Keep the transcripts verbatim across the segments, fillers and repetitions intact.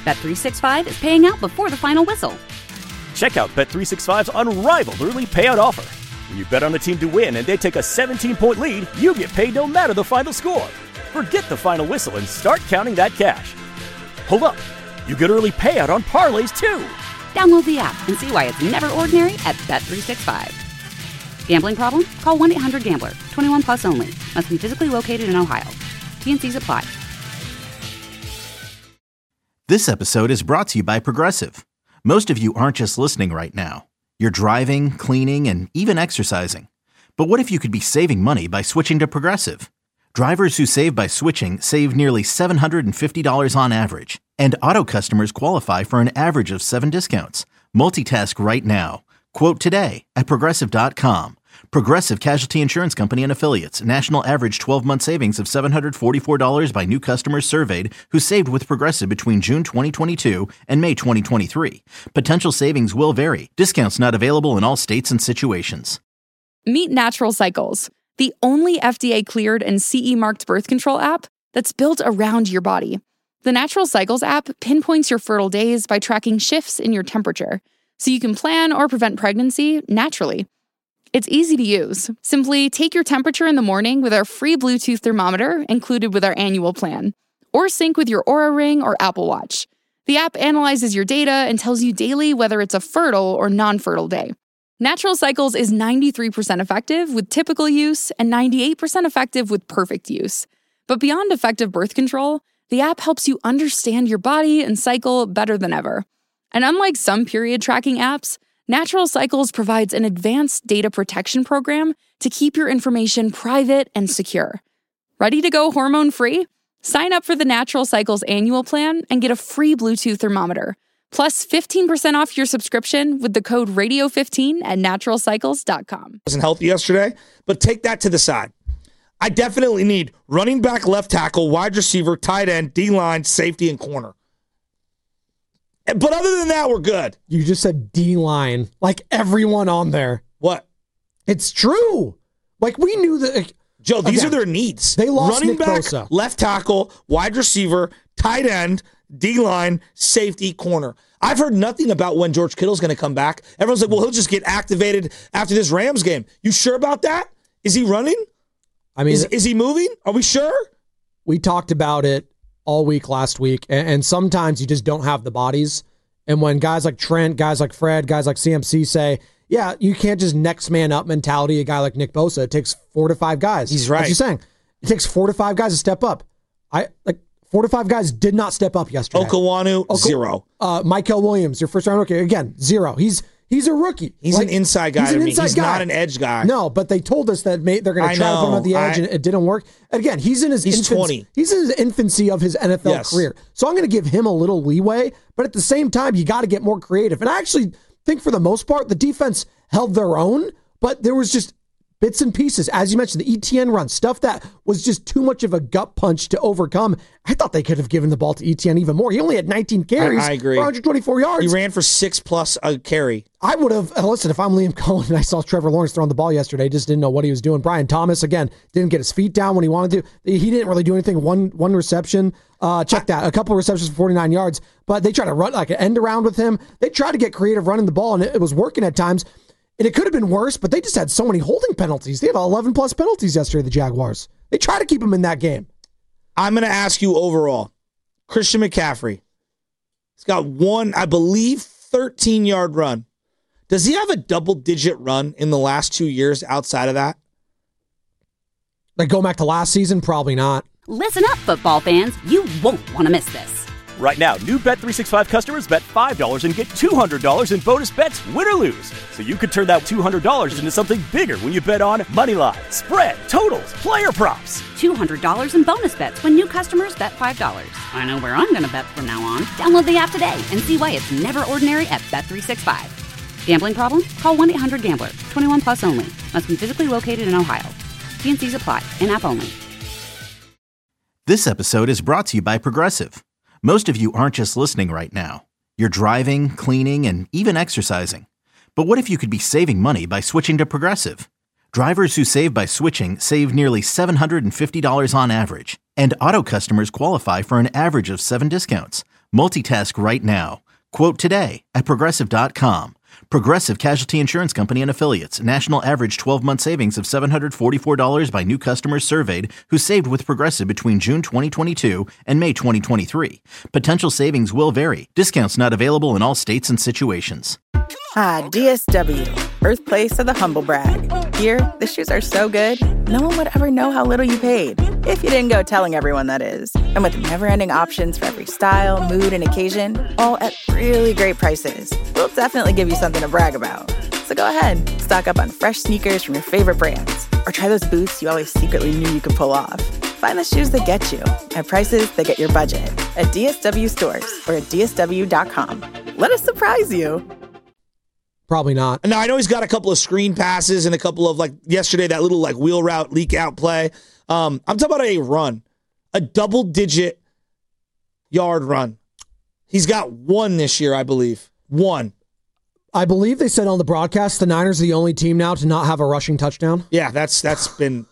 Bet three sixty-five is paying out before the final whistle. Check out Bet three sixty-five's unrivaled early payout offer. When you bet on a team to win and they take a seventeen-point lead, you get paid no matter the final score. Forget the final whistle and start counting that cash. Hold up. You get early payout on parlays, too. Download the app and see why it's never ordinary at Bet three sixty-five. Gambling problem? Call one eight hundred gambler. twenty-one plus only. Must be physically located in Ohio. T N Cs apply. This episode is brought to you by Progressive. Most of you aren't just listening right now. You're driving, cleaning, and even exercising. But what if you could be saving money by switching to Progressive? Drivers who save by switching save nearly seven hundred fifty dollars on average. And auto customers qualify for an average of seven discounts. Multitask right now. Quote today at Progressive dot com. Progressive Casualty Insurance Company and Affiliates. National average twelve-month savings of seven hundred forty-four dollars by new customers surveyed who saved with Progressive between June twenty twenty-two and May twenty twenty-three. Potential savings will vary. Discounts not available in all states and situations. Meet Natural Cycles, the only F D A-cleared and C E-marked birth control app that's built around your body. The Natural Cycles app pinpoints your fertile days by tracking shifts in your temperature, so you can plan or prevent pregnancy naturally. It's easy to use. Simply take your temperature in the morning with our free Bluetooth thermometer included with our annual plan, or sync with your Oura Ring or Apple Watch. The app analyzes your data and tells you daily whether it's a fertile or non-fertile day. Natural Cycles is ninety-three percent effective with typical use and ninety-eight percent effective with perfect use. But beyond effective birth control, the app helps you understand your body and cycle better than ever. And unlike some period tracking apps, Natural Cycles provides an advanced data protection program to keep your information private and secure. Ready to go hormone-free? Sign up for the Natural Cycles annual plan and get a free Bluetooth thermometer, plus fifteen percent off your subscription with the code radio fifteen at natural cycles dot com. Wasn't healthy yesterday, but take that to the side. I definitely need running back, left tackle, wide receiver, tight end, D-line, safety, and corner. But other than that, we're good. You just said D-line, like everyone on there. What? It's true. Like we knew that. Joe, these again, are their needs. They lost running Nick back, Bosa. Left tackle, wide receiver, tight end, D-line, safety, corner. I've heard nothing about when George Kittle's going to come back. Everyone's like, well, he'll just get activated after this Rams game. You sure about that? Is he running? I mean, is, is he moving? Are we sure? We talked about it all week last week, and, and sometimes you just don't have the bodies. And when guys like Trent, guys like Fred, guys like C M C say, yeah, you can't just next man up mentality a guy like Nick Bosa. It takes four to five guys. He's right. What you saying? It takes four to five guys to step up. I like four to five guys did not step up yesterday. Okawanu, Oko- zero. Uh, Michael Williams, your first round rookie, again, zero. He's he's a rookie. He's like, an inside guy he's to an me. inside He's guy. not an edge guy. No, but they told us that may, they're going to try know. to put him at the edge, I, and it didn't work. And again, he's in his he's infancy, twenty. He's in his infancy of his N F L yes. career. So I'm going to give him a little leeway, but at the same time, you got to get more creative. And I actually think for the most part, the defense held their own, but there was just bits and pieces. As you mentioned, the E T N run, stuff that was just too much of a gut punch to overcome. I thought they could have given the ball to E T N even more. He only had nineteen carries I, I agree. for one hundred twenty-four yards. He ran for six plus a carry. I would have, listen, if I'm Liam Cohen and I saw Trevor Lawrence throwing the ball yesterday, just didn't know what he was doing. Brian Thomas, again, didn't get his feet down when he wanted to. He didn't really do anything. One one reception. Uh, check that. A couple of receptions for forty-nine yards. But they tried to run like an end around with him. They tried to get creative running the ball, and it, it was working at times. And it could have been worse, but they just had so many holding penalties. They had eleven plus penalties yesterday, the Jaguars. They tried to keep him in that game. I'm going to ask you overall, Christian McCaffrey, he's got one, I believe, thirteen-yard run. Does he have a double-digit run in the last two years outside of that? Like going back to last season? Probably not. Listen up, football fans. You won't want to miss this. Right now, new Bet three sixty-five customers bet five dollars and get two hundred dollars in bonus bets, win or lose. So you could turn that two hundred dollars into something bigger when you bet on money line, spread, totals, player props. two hundred dollars in bonus bets when new customers bet five dollars. I know where I'm going to bet from now on. Download the app today and see why it's never ordinary at Bet three sixty-five. Gambling problem? Call one eight hundred gambler. twenty-one plus only. Must be physically located in Ohio. T N Cs apply. In-app only. This episode is brought to you by Progressive. Most of you aren't just listening right now. You're driving, cleaning, and even exercising. But what if you could be saving money by switching to Progressive? Drivers who save by switching save nearly seven hundred fifty dollars on average. And auto customers qualify for an average of seven discounts. Multitask right now. Quote today at Progressive dot com. Progressive Casualty Insurance Company and Affiliates. National average twelve-month savings of seven hundred forty-four dollars by new customers surveyed who saved with Progressive between June twenty twenty-two and May twenty twenty-three. Potential savings will vary. Discounts not available in all states and situations. Ah, D S W, birthplace of the humble brag. Here, the shoes are so good, no one would ever know how little you paid. If you didn't go telling everyone, that is. And with never-ending options for every style, mood, and occasion, all at really great prices, we'll definitely give you something to brag about. So go ahead, stock up on fresh sneakers from your favorite brands, or try those boots you always secretly knew you could pull off. Find the shoes that get you at prices that get your budget at D S W stores or at D S W dot com. Let us surprise you. Probably not. Now, I know he's got a couple of screen passes and a couple of, like, yesterday, that little, like, wheel route, leak out play. Um, I'm talking about a run, a double-digit yard run. He's got one this year, I believe. One. I believe they said on the broadcast the Niners are the only team now to not have a rushing touchdown. Yeah, that's that's been...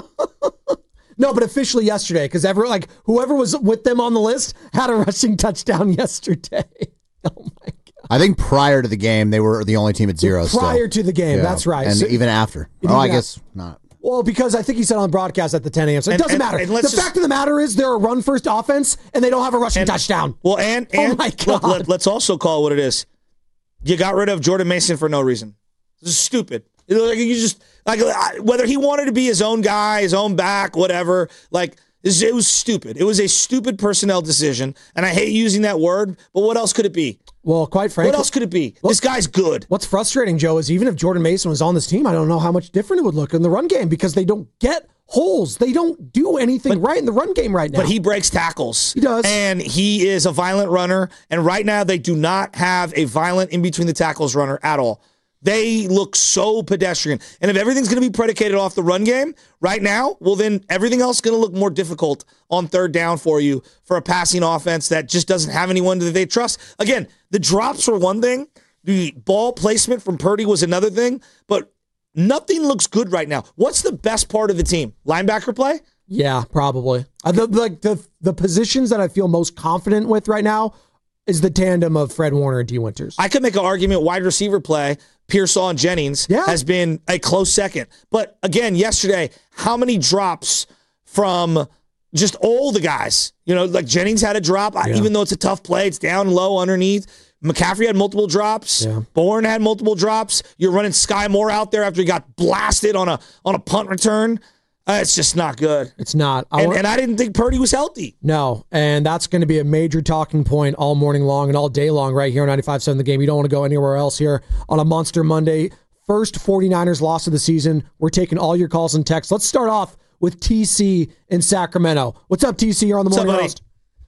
No, but officially yesterday, because ever like whoever was with them on the list had a rushing touchdown yesterday. Oh, my God. I think prior to the game, they were the only team at zero. Prior still. to the game, yeah. that's right. And so, even after. even Oh, I after. guess not. Well, because I think he said on the broadcast at the ten a.m., so it And- doesn't and- matter. and The let's just- fact of the matter is they're a run-first offense, and they don't have a rushing and, touchdown. Well, and, and oh my look, God. let, let's also call it what it is. You got rid of Jordan Mason for no reason. This is stupid. It, like, you just like whether he wanted to be his own guy, his own back, whatever, like, it was stupid. It was a stupid personnel decision, and I hate using that word, but what else could it be? Well, quite frankly, What else could it be? This guy's good. What's frustrating, Joe, is even if Jordan Mason was on this team, I don't know how much different it would look in the run game because they don't get holes. They don't do anything right in the run game right now. But he breaks tackles. He does. And he is a violent runner, and right now they do not have a violent in-between-the-tackles runner at all. They look so pedestrian. And if everything's going to be predicated off the run game right now, well, then everything else is going to look more difficult on third down for you for a passing offense that just doesn't have anyone that they trust. Again, the drops were one thing. The ball placement from Purdy was another thing. But nothing looks good right now. What's the best part of the team? Linebacker play? Yeah, probably. Uh, the, like the the positions that I feel most confident with right now is the tandem of Fred Warner and D. Winters. I could make an argument wide receiver play, Pearsall and Jennings, yeah. has been a close second. But again, yesterday, how many drops from just all the guys? You know, like Jennings had a drop, yeah. even though it's a tough play, it's down low underneath. McCaffrey had multiple drops. Yeah. Bourne had multiple drops. You're running Sky Moore out there after he got blasted on a on a punt return. Uh, it's just not good. It's not. I and, want, and I didn't think Purdy was healthy. No, and that's going to be a major talking point all morning long and all day long right here on ninety-five point seven The Game. You don't want to go anywhere else here on a Monster Monday. First 49ers loss of the season. We're taking all your calls and texts. Let's start off with T C in Sacramento. What's up, T C? You're on the What's morning up, roast.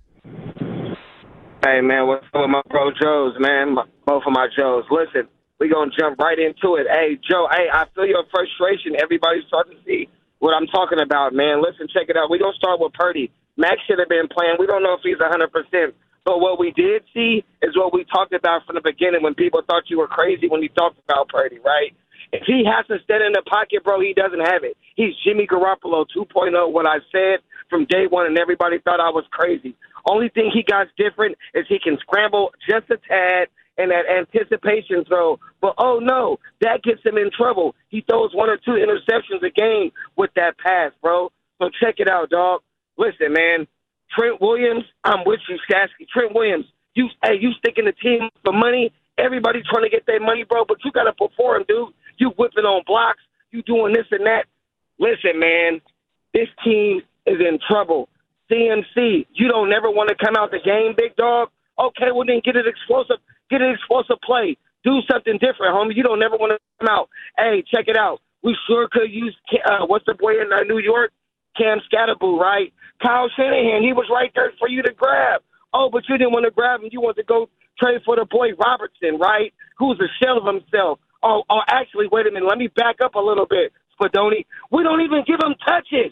Hey, man, what's up with my bro Joes, man? My, both of my Joes. Listen, we going to jump right into it. Hey, Joe, hey, I feel your frustration. Everybody's starting to see what I'm talking about, man. Listen, check it out. We're going to start with Purdy. Max should have been playing. We don't know if he's one hundred percent. But what we did see is what we talked about from the beginning when people thought you were crazy when you talked about Purdy, right? If he has to stand in the pocket, bro, he doesn't have it. He's Jimmy Garoppolo two point oh, what I said from day one, and everybody thought I was crazy. Only thing he got different is he can scramble just a tad and that anticipation throw. But, oh, no, that gets him in trouble. He throws one or two interceptions a game with that pass, bro. So check it out, dog. Listen, man, Trent Williams, I'm with you, Shasky. Trent Williams, you hey, you sticking the team for money. Everybody trying to get their money, bro, but you got to perform, dude. You whipping on blocks. You doing this and that. Listen, man, this team is in trouble. C M C, you don't never want to come out the game, big dog. Okay, well, then get it explosive. Get an explosive play. Do something different, homie. You don't never want to come out. Hey, check it out. We sure could use, uh, what's the boy in uh, New York? Cam Scatterboo, right? Kyle Shanahan, he was right there for you to grab. Oh, but you didn't want to grab him. You want to go trade for the boy Robertson, right? Who's a shell of himself. Oh, oh, actually, wait a minute. Let me back up a little bit, Spadoni. We don't even give him touches.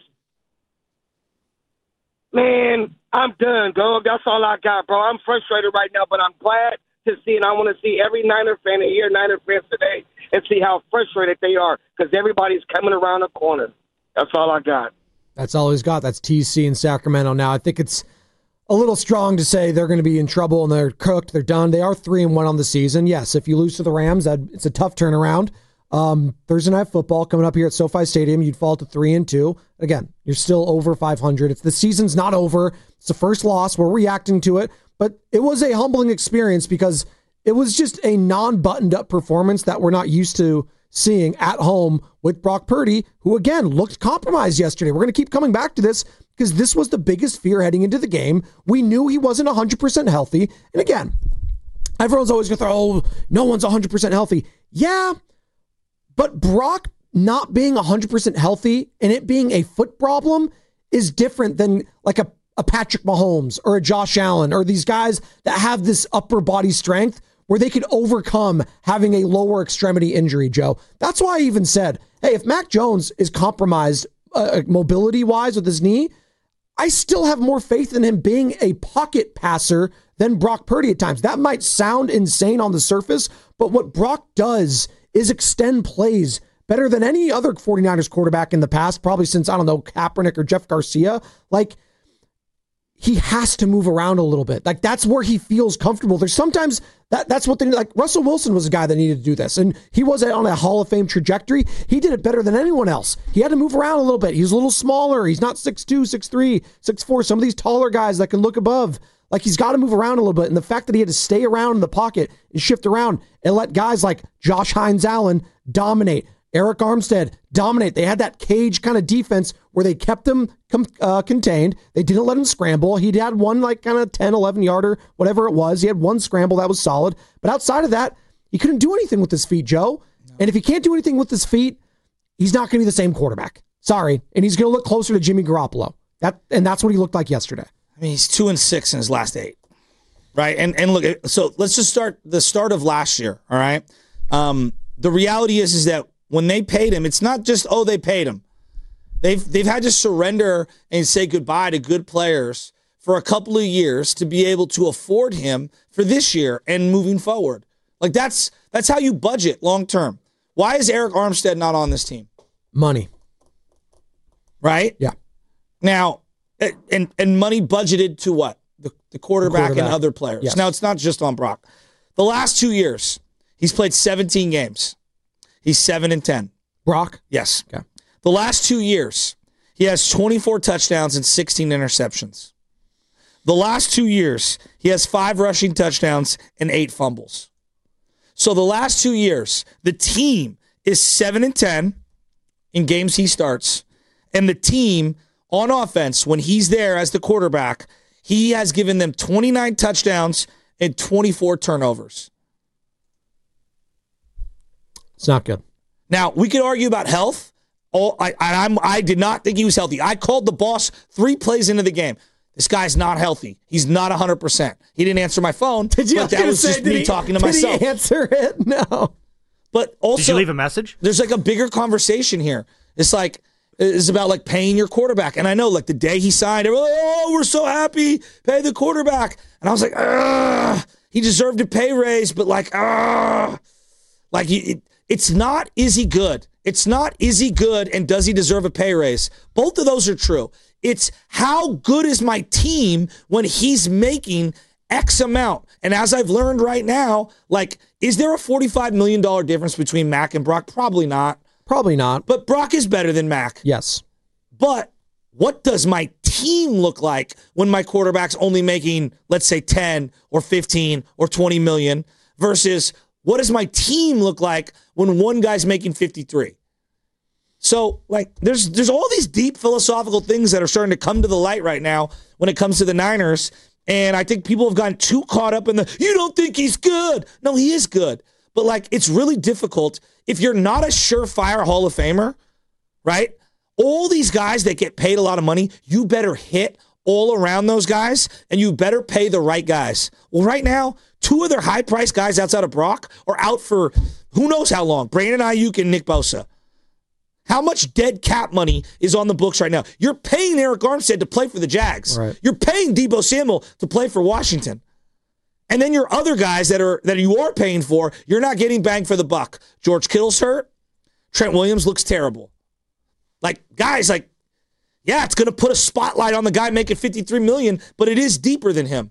Man, I'm done, dog. That's all I got, bro. I'm frustrated right now, but I'm glad to see, and I want to see every Niner fan and hear Niner fans today and see how frustrated they are because everybody's coming around the corner. That's all I got. That's all he's got. That's T C in Sacramento now. I think it's a little strong to say they're going to be in trouble and they're cooked, they're done. They are three and one on the season. Yes, if you lose to the Rams, that it's a tough turnaround. Um, Thursday Night Football coming up here at SoFi Stadium, you'd fall to three and two. Again, you're still over five hundred. It's the season's not over. It's the first loss. We're reacting to it, but it was a humbling experience because it was just a non-buttoned up performance that we're not used to seeing at home with Brock Purdy, who again looked compromised yesterday. We're going to keep coming back to this because this was the biggest fear heading into the game. We knew he wasn't one hundred percent healthy. And again, everyone's always going to throw, oh, no one's one hundred percent healthy. Yeah, but Brock not being one hundred percent healthy and it being a foot problem is different than like a, a Patrick Mahomes or a Josh Allen or these guys that have this upper body strength where they could overcome having a lower extremity injury, Joe. That's why I even said, hey, if Mac Jones is compromised uh, mobility-wise with his knee, I still have more faith in him being a pocket passer than Brock Purdy at times. That might sound insane on the surface, but what Brock does is extend plays better than any other 49ers quarterback in the past, probably since, I don't know, Kaepernick or Jeff Garcia. Like, he has to move around a little bit. Like, that's where he feels comfortable. There's sometimes that that's what they like. Russell Wilson was a guy that needed to do this, and he was on a Hall of Fame trajectory. He did it better than anyone else. He had to move around a little bit. He was a little smaller. He's not six two, six three, six four. Some of these taller guys that can look above, like, he's got to move around a little bit. And the fact that he had to stay around in the pocket and shift around and let guys like Josh Hines Allen dominate, Eric Armstead dominate. They had that cage kind of defense where they kept him com- uh, contained. They didn't let him scramble. He had one like kind of ten, eleven yarder, whatever it was. He had one scramble that was solid. But outside of that, he couldn't do anything with his feet, Joe. No. And if he can't do anything with his feet, he's not going to be the same quarterback. Sorry. And he's going to look closer to Jimmy Garoppolo. That And that's what he looked like yesterday. I mean, he's two and six in his last eight. Right? And and look, so let's just start the start of last year, all right? Um, the reality is, is that when they paid him, it's not just, oh, they paid him. They've they've had to surrender and say goodbye to good players for a couple of years to be able to afford him for this year and moving forward. Like, that's that's how you budget long term. Why is Eric Armstead not on this team? Money. Right? Yeah. Now, and and money budgeted to what? The, the, quarterback, the quarterback and other players. Yes. Now, it's not just on Brock. The last two years, he's played seventeen games. He's seven and ten. Brock? Yes. Okay. The last two years, he has twenty-four touchdowns and sixteen interceptions. The last two years, he has five rushing touchdowns and eight fumbles. So the last two years, the team is seven and ten in games he starts, and the team on offense, when he's there as the quarterback, he has given them twenty-nine touchdowns and twenty-four turnovers. It's not good. Now, we could argue about health. Oh, I, I, I'm, I did not think he was healthy. I called the boss three plays into the game. This guy's not healthy. He's not one hundred percent. He didn't answer my phone, did you, but that was say, just me he, talking to did myself. Did he answer it? No. But also, did you leave a message? There's like a bigger conversation here. It's like, it's about like paying your quarterback. And I know, like, the day he signed, everyone, oh, we're so happy, pay the quarterback. And I was like, ah, he deserved a pay raise, but like, ah, like it, it's not, is he good? It's not, is he good and does he deserve a pay raise? Both of those are true. It's how good is my team when he's making X amount. And as I've learned right now, like, is there a forty-five million dollars difference between Mac and Brock? Probably not. Probably not. But Brock is better than Mac. Yes. But what does my team look like when my quarterback's only making, let's say, ten or fifteen or twenty million versus what does my team look like when one guy's making fifty-three? So, like, there's there's all these deep philosophical things that are starting to come to the light right now when it comes to the Niners. And I think people have gotten too caught up in the, you don't think he's good. No, he is good. But, like, it's really difficult if you're not a surefire Hall of Famer, right? All these guys that get paid a lot of money, you better hit all around those guys, and you better pay the right guys. Well, right now, two of their high-priced guys outside of Brock are out for who knows how long, Brandon Ayuk and Nick Bosa. How much dead cap money is on the books right now? You're paying Eric Armstead to play for the Jags. Right. You're paying Deebo Samuel to play for Washington. And then your other guys that are that you are paying for, you're not getting bang for the buck. George Kittle's hurt. Trent Williams looks terrible. Like, guys, like, yeah, it's going to put a spotlight on the guy making fifty-three million dollars, but it is deeper than him.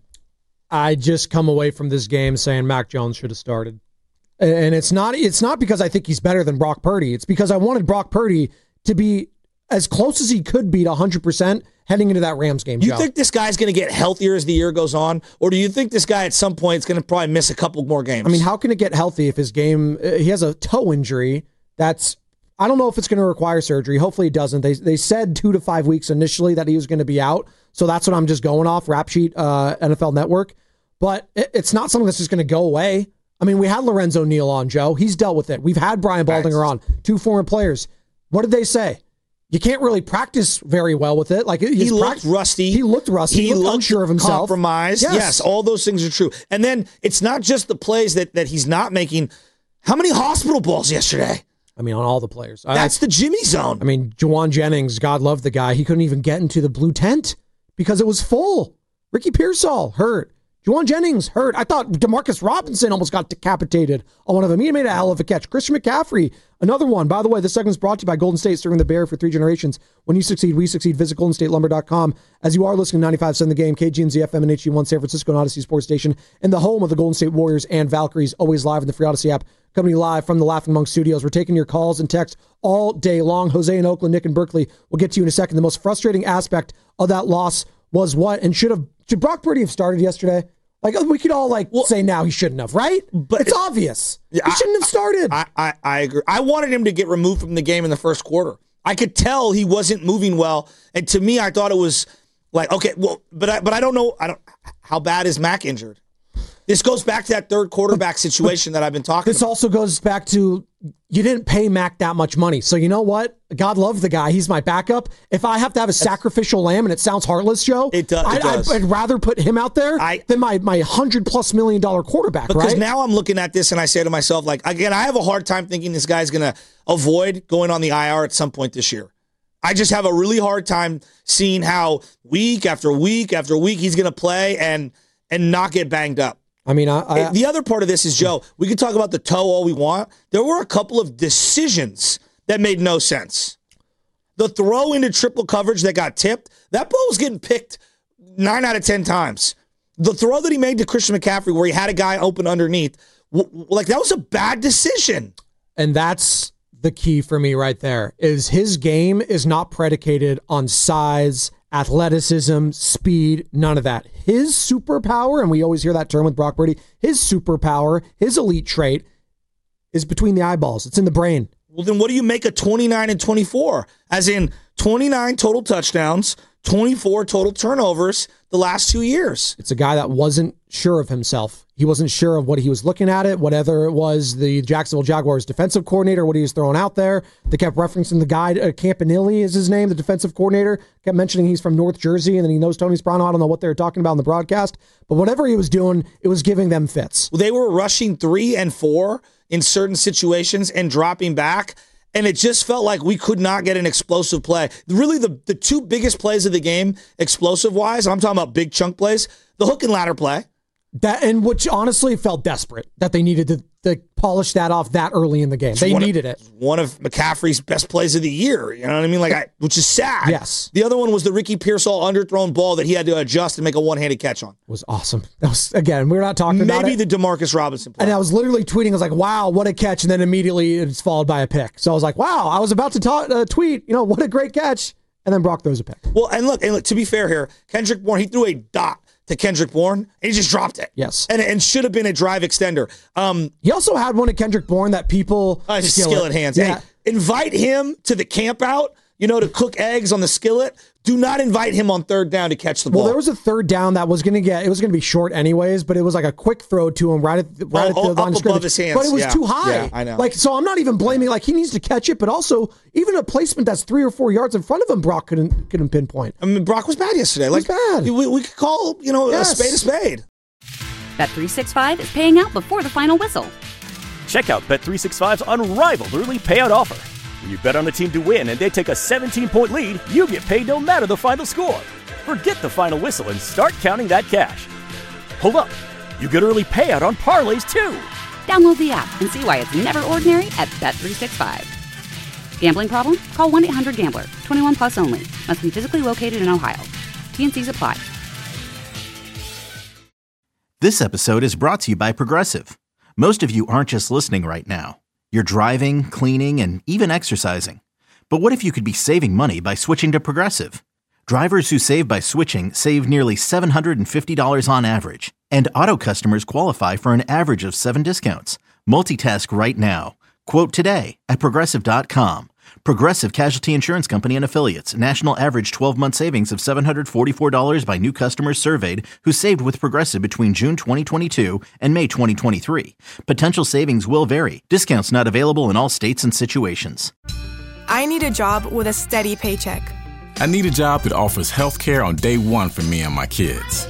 I just come away from this game saying Mac Jones should have started. And it's not it's not because I think he's better than Brock Purdy. It's because I wanted Brock Purdy to be as close as he could be to one hundred percent heading into that Rams game. You Joe. think this guy's going to get healthier as the year goes on? Or do you think this guy at some point is going to probably miss a couple more games? I mean, how can it get healthy if his game, uh, he has a toe injury that's, I don't know if it's going to require surgery. Hopefully it doesn't. They they said two to five weeks initially that he was going to be out. So that's what I'm just going off, Rap Sheet, uh, N F L Network. But it, it's not something that's just going to go away. I mean, we had Lorenzo Neal on, Joe. He's dealt with it. We've had Brian Baldinger on, two former players. What did they say? You can't really practice very well with it. Like he looked pra- rusty. He looked rusty. He, he looked, looked unsure of himself. Compromised. Yes. yes, all those things are true. And then it's not just the plays that, that he's not making. How many hospital balls yesterday? I mean, on all the players. That's I, the Jimmy zone. I mean, Juwan Jennings, God love the guy. He couldn't even get into the blue tent because it was full. Ricky Pearsall hurt. Juwan Jennings hurt. I thought Demarcus Robinson almost got decapitated on one of them. He made a hell of a catch. Christian McCaffrey, another one. By the way, this segment's brought to you by Golden State, serving the Bear for three generations. When you succeed, we succeed. Visit golden state lumber dot com. As you are listening to ninety-five percent of the game, K G M Z F M and H G one San Francisco and Odyssey Sports Station, and the home of the Golden State Warriors and Valkyries, always live in the free Odyssey app. Coming to you live from the Laughing Monk Studios. We're taking your calls and texts all day long. Jose in Oakland, Nick in Berkeley. We'll get to you in a second. The most frustrating aspect of that loss was what? And should have should Brock Purdy have started yesterday? Like, we could all, like, well, say now he shouldn't have, right? But it's obvious. He I, shouldn't have started. I, I, I agree. I wanted him to get removed from the game in the first quarter. I could tell he wasn't moving well. And to me, I thought it was like, okay, well, but I, but I don't know. I don't. How bad is Mac injured? This goes back to that third quarterback situation that I've been talking this about. This also goes back to you didn't pay Mac that much money. So you know what? God love the guy. He's my backup. If I have to have a That's, sacrificial lamb, and it sounds heartless, Joe, it, do, it I'd, does. I'd, I'd rather put him out there I, than my my hundred plus million dollar quarterback. Because right? now I'm looking at this and I say to myself, like, again, I have a hard time thinking this guy's going to avoid going on the I R at some point this year. I just have a really hard time seeing how week after week after week he's going to play and and not get banged up. I mean, I, I, the other part of this is, Joe, we can talk about the toe all we want. There were a couple of decisions that made no sense. The throw into triple coverage that got tipped, that ball was getting picked nine out of ten times. The throw that he made to Christian McCaffrey where he had a guy open underneath, like that was a bad decision. And that's the key for me right there, is his game is not predicated on size, athleticism, speed, none of that. His superpower, and we always hear that term with Brock Purdy, his superpower, his elite trait is between the eyeballs. It's in the brain. Well, then what do you make of twenty-nine and twenty-four? As in twenty-nine total touchdowns, twenty-four total turnovers the last two years. It's a guy that wasn't sure of himself. He wasn't sure of what he was looking at it, whatever it was the Jacksonville Jaguars defensive coordinator, what he was throwing out there. They kept referencing the guy, uh, Campanile is his name, the defensive coordinator. Kept mentioning he's from North Jersey and then he knows Tony Soprano. I don't know what they were talking about in the broadcast. But whatever he was doing, it was giving them fits. Well, they were rushing three and four in certain situations and dropping back. And it just felt like we could not get an explosive play. Really, the, the two biggest plays of the game, explosive-wise, I'm talking about big chunk plays, the hook and ladder play. That and which honestly felt desperate that they needed to, to polish that off that early in the game. They needed of, it. One of McCaffrey's best plays of the year. You know what I mean? Like, I, which is sad. Yes. The other one was the Ricky Pearsall underthrown ball that he had to adjust and make a one-handed catch on. It was awesome. That was again. We're not talking Maybe about maybe the Demarcus Robinson play. And I was literally tweeting. I was like, "Wow, what a catch!" And then immediately it's followed by a pick. So I was like, "Wow!" I was about to ta- uh, tweet. You know, what a great catch! And then Brock throws a pick. Well, and look, and look, to be fair here, Kendrick Bourne, he threw a dot to Kendrick Bourne, and he just dropped it. Yes. And and should have been a drive extender. Um, he also had one at Kendrick Bourne that people... Uh, skillet. skillet hands. Yeah. Hey, invite him to the camp out, you know, to cook eggs on the skillet. Do not invite him on third down to catch the ball. Well, there was a third down that was going to get, it was going to be short anyways, but it was like a quick throw to him right at, right oh, at the oh, line up of scrimmage. Above his hands. But it was yeah. too high. Yeah, I know. Like, so I'm not even blaming, like, he needs to catch it, but also, even a placement that's three or four yards in front of him, Brock couldn't, couldn't pinpoint. I mean, Brock was bad yesterday. Like, he was bad. We, we could call, you know, yes. a spade a spade. Bet three sixty-five is paying out before the final whistle. Check out Bet three sixty-five's unrivaled early payout offer. When you bet on a team to win and they take a seventeen-point lead, you get paid no matter the final score. Forget the final whistle and start counting that cash. Hold up. You get early payout on parlays, too. Download the app and see why it's never ordinary at Bet three sixty-five. Gambling problem? Call one eight hundred gambler. twenty-one plus only. Must be physically located in Ohio. T N Cs apply. This episode is brought to you by Progressive. Most of you aren't just listening right now. You're driving, cleaning, and even exercising. But what if you could be saving money by switching to Progressive? Drivers who save by switching save nearly seven hundred fifty dollars on average. And auto customers qualify for an average of seven discounts. Multitask right now. Quote today at Progressive dot com. Progressive Casualty Insurance Company and Affiliates. National average twelve-month savings of seven hundred forty-four dollars by new customers surveyed who saved with Progressive between June twenty twenty-two and May twenty twenty-three. Potential savings will vary. Discounts not available in all states and situations. I need a job with a steady paycheck. I need a job that offers health care on day one for me and my kids.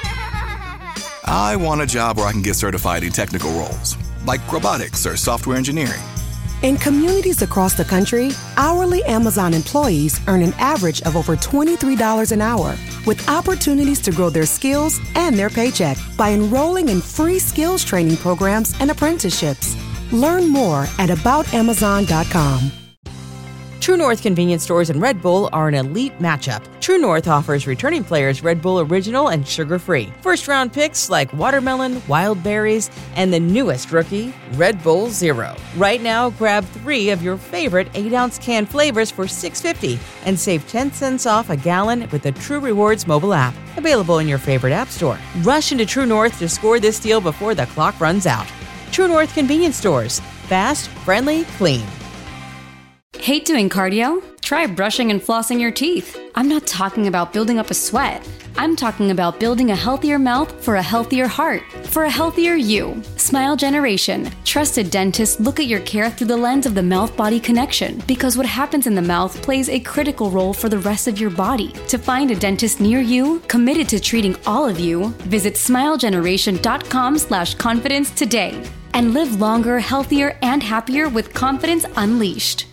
I want a job where I can get certified in technical roles, like robotics or software engineering. In communities across the country, hourly Amazon employees earn an average of over twenty-three dollars an hour, with opportunities to grow their skills and their paycheck by enrolling in free skills training programs and apprenticeships. Learn more at about amazon dot com. True North convenience stores and Red Bull are an elite matchup. True North offers returning players Red Bull Original and sugar-free. First-round picks like watermelon, wild berries, and the newest rookie, Red Bull Zero. Right now, grab three of your favorite eight-ounce can flavors for six dollars and fifty cents and save ten cents off a gallon with the True Rewards mobile app. Available in your favorite app store. Rush into True North to score this deal before the clock runs out. True North convenience stores. Fast, friendly, clean. Hate doing cardio? Try brushing and flossing your teeth. I'm not talking about building up a sweat. I'm talking about building a healthier mouth for a healthier heart, for a healthier you. Smile Generation. Trusted dentists look at your care through the lens of the mouth-body connection, because what happens in the mouth plays a critical role for the rest of your body. To find a dentist near you, committed to treating all of you, visit smilegeneration.com slash confidence today. And live longer, healthier, and happier with confidence unleashed.